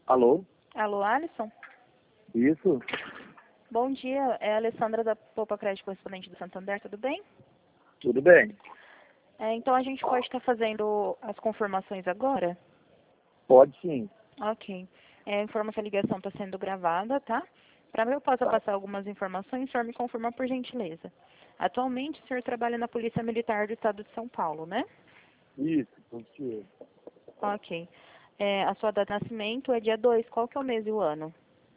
Alô? Alô, Alisson? Isso? Bom dia, é a Alessandra da Poupa Crédito, correspondente do Santander, tudo bem? Tudo bem? Então a gente pode estar fazendo as confirmações agora? Pode sim. Ok. Informa que a ligação está sendo gravada, tá? Para mim eu posso Tá. passar algumas informações, o senhor me confirma por gentileza. Atualmente o senhor trabalha na Polícia Militar do Estado de São Paulo, né? Isso, positivo. Ok. A sua data de nascimento é dia 2, qual que é o mês e o ano?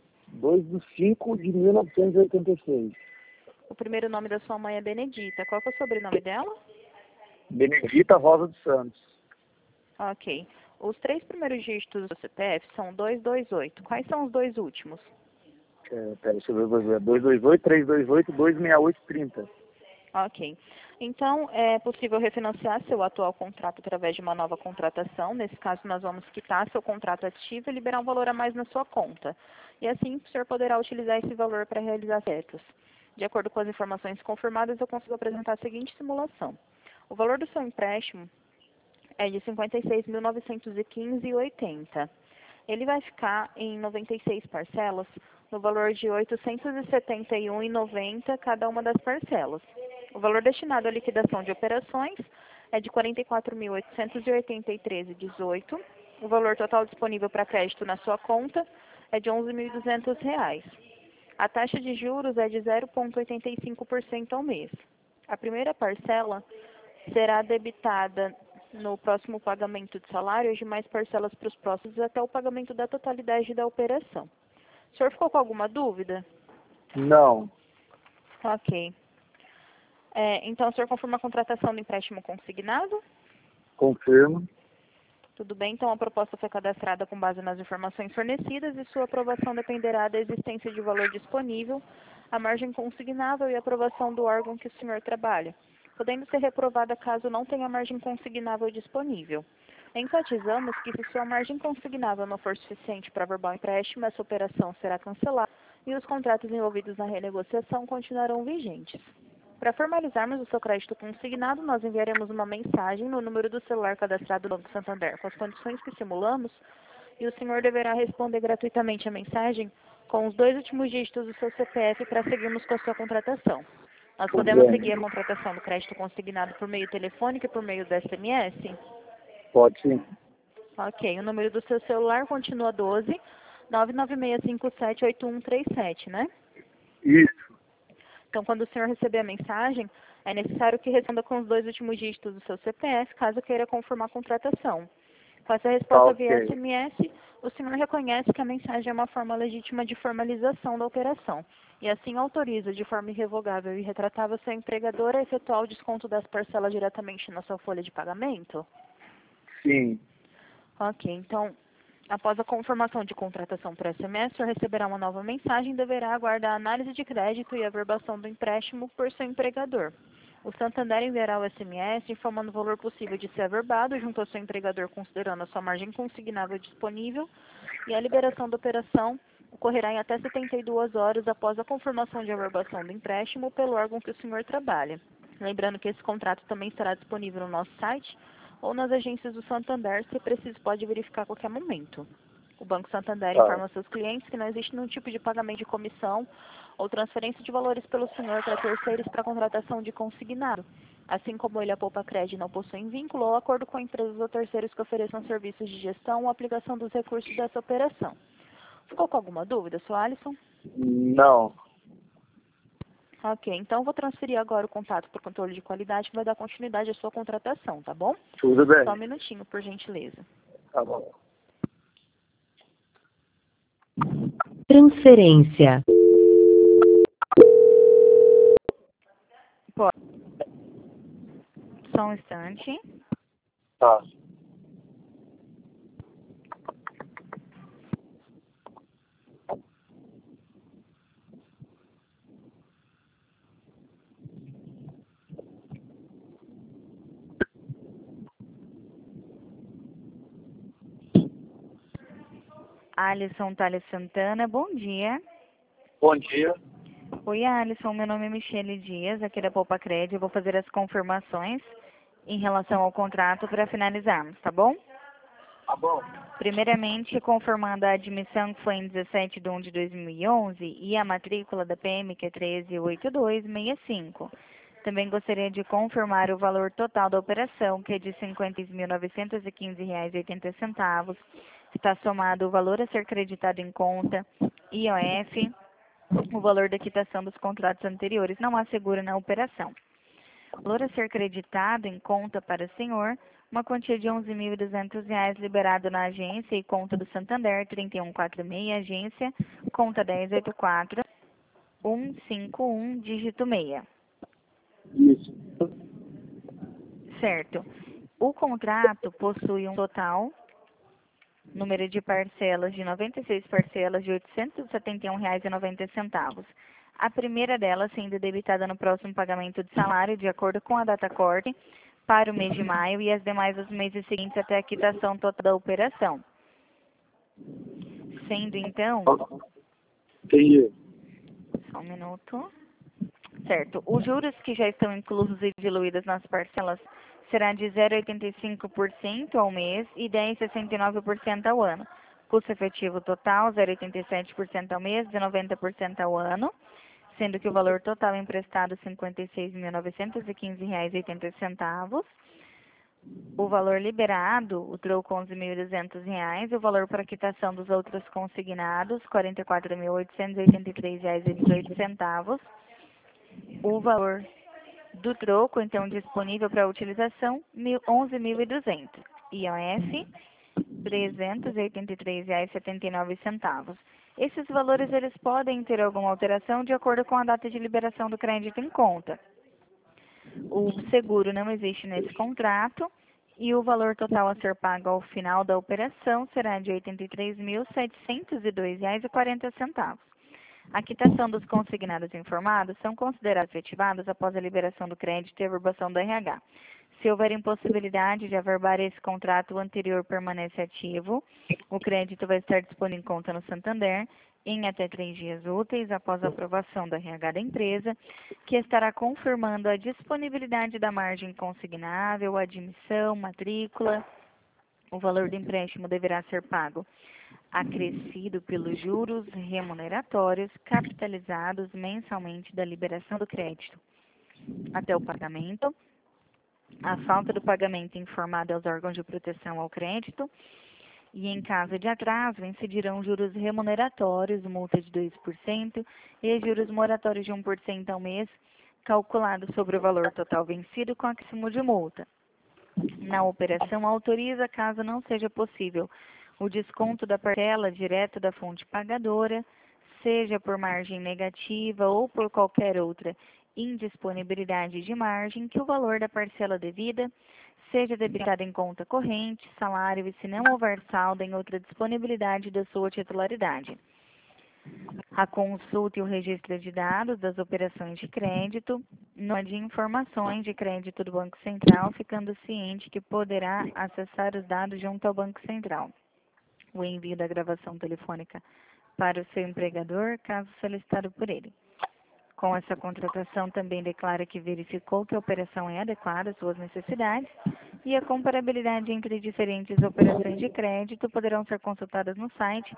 2/5/1986. O primeiro nome da sua mãe é Benedita, qual que é o sobrenome dela? Benedita Rosa dos Santos. Ok. Os 3 primeiros dígitos do CPF são 228. Quais são os 2 últimos? Pera, deixa eu ver. 228, 328, 26830. Ok. Então, é possível refinanciar seu atual contrato através de uma nova contratação. Nesse caso, nós vamos quitar seu contrato ativo e liberar um valor a mais na sua conta. E assim, o senhor poderá utilizar esse valor para realizar certos. De acordo com as informações confirmadas, eu consigo apresentar a seguinte simulação. O valor do seu empréstimo é de R$ 56.915,80. Ele vai ficar em 96 parcelas, no valor de R$ 871,90 cada uma das parcelas. O valor destinado à liquidação de operações é de R$ 44.883,18. O valor total disponível para crédito na sua conta é de R$ 11.200. A taxa de juros é de 0,85% ao mês. A primeira parcela será debitada no próximo pagamento de salário e demais parcelas para os próximos até o pagamento da totalidade da operação. O senhor ficou com alguma dúvida? Não. Ok. Então, o senhor confirma a contratação do empréstimo consignado? Confirmo. Tudo bem, então a proposta foi cadastrada com base nas informações fornecidas e sua aprovação dependerá da existência de valor disponível, a margem consignável e a aprovação do órgão que o senhor trabalha, podendo ser reprovada caso não tenha margem consignável disponível. Enfatizamos que se sua margem consignável não for suficiente para averbar o empréstimo, essa operação será cancelada e os contratos envolvidos na renegociação continuarão vigentes. Para formalizarmos o seu crédito consignado, nós enviaremos uma mensagem no número do celular cadastrado no Banco Santander com as condições que simulamos e o senhor deverá responder gratuitamente a mensagem com os 2 últimos dígitos do seu CPF para seguirmos com a sua contratação. Nós Tudo podemos bem. seguir a contratação do crédito consignado por meio telefônico e por meio do SMS? Pode sim. Ok, o número do seu celular continua 12 996578137, né? Isso. Então, quando o senhor receber a mensagem, é necessário que responda com os 2 últimos dígitos do seu CPF, caso queira confirmar a contratação. Com essa Tá resposta via ok. SMS, o senhor reconhece que a mensagem é uma forma legítima de formalização da operação, e assim autoriza de forma irrevogável e retratável seu empregador a efetuar o desconto das parcelas diretamente na sua folha de pagamento? Sim. Ok, então, após a confirmação de contratação por SMS, o senhor receberá uma nova mensagem e deverá aguardar a análise de crédito e a averbação do empréstimo por seu empregador. O Santander enviará o SMS informando o valor possível de ser averbado junto ao seu empregador, considerando a sua margem consignável disponível, e a liberação da operação ocorrerá em até 72 horas após a confirmação de averbação do empréstimo pelo órgão que o senhor trabalha. Lembrando que esse contrato também estará disponível no nosso site ou nas agências do Santander, se preciso, pode verificar a qualquer momento. O Banco Santander Tá. informa seus clientes que não existe nenhum tipo de pagamento de comissão ou transferência de valores pelo senhor para terceiros para contratação de consignado, assim como ele, a Poupa Crédito, não possuem vínculo ou acordo com empresas ou terceiros que ofereçam serviços de gestão ou aplicação dos recursos dessa operação. Ficou com alguma dúvida, Sr. Alisson? Não. Ok, então vou transferir agora o contato para o controle de qualidade que vai dar continuidade à sua contratação, tá bom? Tudo bem. Só um minutinho, por gentileza. Tá bom. Transferência. Pode. Só um instante. Tá. Alisson Thales Santana, bom dia. Bom dia. Oi, Alisson, meu nome é Michele Dias, aqui da Poupa Crédito. Eu vou fazer as confirmações em relação ao contrato para finalizarmos, tá bom? Tá bom. Primeiramente, conformando a admissão que foi em 17/1/2011 e a matrícula da PM, que é 138265. Também gostaria de confirmar o valor total da operação, que é de R$ 50.915,80. Está somado o valor a ser creditado em conta, IOF, o valor da quitação dos contratos anteriores. Não há seguro na operação. O valor a ser creditado em conta para o senhor, uma quantia de R$ 11.200 liberado na agência e conta do Santander, 3146, agência, conta 1084, 151, dígito 6. Isso. Certo. O contrato possui um total, número de parcelas de 96 parcelas de R$ 871,90. A primeira delas sendo debitada no próximo pagamento de salário, de acordo com a data corte, para o mês de maio e as demais os meses seguintes até a quitação total da operação. Sendo então... Entendi. Só um minuto. Certo. Os juros que já estão inclusos e diluídos nas parcelas será de 0,85% ao mês e 10,69% ao ano. Custo efetivo total, 0,87% ao mês e 90% ao ano, sendo que o valor total emprestado, R$ 56.915,80. O valor liberado, o troco, R$ 11.200, o valor para quitação dos outros consignados, R$ 44.883,18. O valor do troco, então, disponível para utilização, R$ 11.200. IOF, R$ 383,79. Esses valores eles podem ter alguma alteração de acordo com a data de liberação do crédito em conta. O seguro não existe nesse contrato e o valor total a ser pago ao final da operação será de R$ 83.702,40. A quitação dos consignados informados são considerados efetivados após a liberação do crédito e a averbação do RH. Se houver impossibilidade de averbar esse contrato, o anterior permanece ativo. O crédito vai estar disponível em conta no Santander em até 3 dias úteis após a aprovação do RH da empresa, que estará confirmando a disponibilidade da margem consignável, admissão, matrícula. O valor do empréstimo deverá ser pago acrescido pelos juros remuneratórios capitalizados mensalmente da liberação do crédito até o pagamento. A falta do pagamento informada aos órgãos de proteção ao crédito e, em caso de atraso, incidirão juros remuneratórios, multa de 2% e juros moratórios de 1% ao mês, calculado sobre o valor total vencido com acréscimo de multa. Na operação, autoriza, caso não seja possível, o desconto da parcela direto da fonte pagadora, seja por margem negativa ou por qualquer outra indisponibilidade de margem, que o valor da parcela devida seja debitado em conta corrente, salário e, se não houver saldo, em outra disponibilidade da sua titularidade. A consulta e o registro de dados das operações de crédito, no de informações de crédito do Banco Central, ficando ciente que poderá acessar os dados junto ao Banco Central. O envio da gravação telefônica para o seu empregador, caso solicitado por ele. Com essa contratação, também declara que verificou que a operação é adequada às suas necessidades e a comparabilidade entre diferentes operações de crédito poderão ser consultadas no site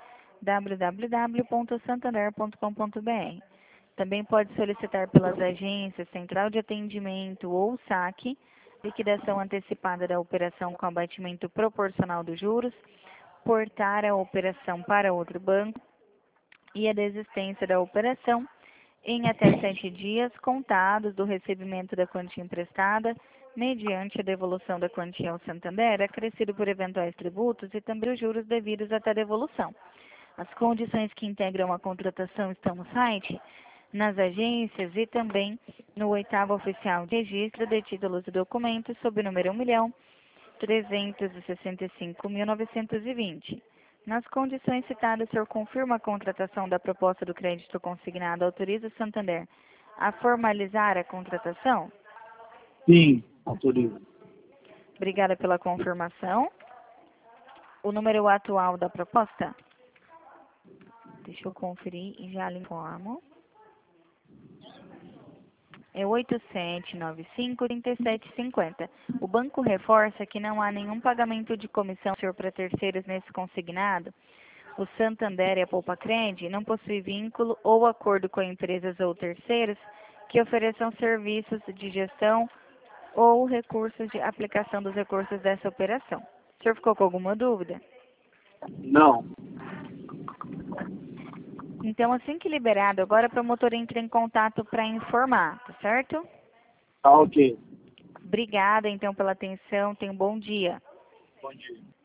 www.santander.com.br. Também pode solicitar pelas agências, central de atendimento ou saque, liquidação antecipada da operação com abatimento proporcional dos juros, portar a operação para outro banco e a desistência da operação em até 7 dias contados do recebimento da quantia emprestada, mediante a devolução da quantia ao Santander, acrescido por eventuais tributos e também os juros devidos até a devolução. As condições que integram a contratação estão no site, nas agências e também no 8º Oficial de Registro de Títulos e Documentos, sob o número 1.365.920. Nas condições citadas, o senhor confirma a contratação da proposta do crédito consignado, autoriza o Santander a formalizar a contratação? Sim, autorizo. Obrigada pela confirmação. O número atual da proposta? Deixa eu conferir e já lhe informo. É 8795-3750. O banco reforça que não há nenhum pagamento de comissão para terceiros nesse consignado. O Santander e a Poupa-Crede não possuem vínculo ou acordo com empresas ou terceiros que ofereçam serviços de gestão ou recursos de aplicação dos recursos dessa operação. O senhor ficou com alguma dúvida? Não. Então, assim que liberado, agora a promotora entra em contato para informar, tá certo? Tá ok. Obrigada, então, pela atenção. Tenha um bom dia. Bom dia.